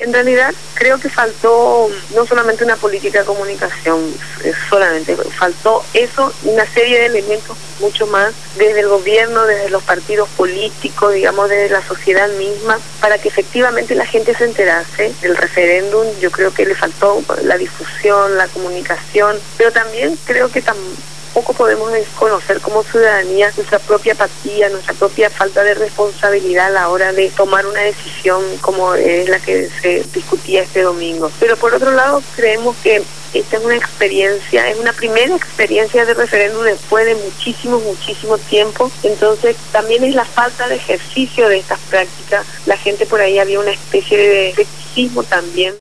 En realidad creo que faltó no solamente una política de comunicación, solamente faltó eso, una serie de elementos mucho más desde el gobierno, desde los partidos políticos, digamos desde la sociedad misma, para que efectivamente la gente se enterase del referéndum. Yo creo que le faltó la difusión, la comunicación, pero también creo que tampoco podemos desconocer como ciudadanía nuestra propia apatía, nuestra propia falta de responsabilidad a la hora de tomar una decisión como es la que se discutía este domingo. Pero por otro lado creemos que esta es una experiencia, es una primera experiencia de referéndum después de muchísimo tiempo. Entonces también es la falta de ejercicio de estas prácticas. La gente por ahí había una especie de escepticismo también.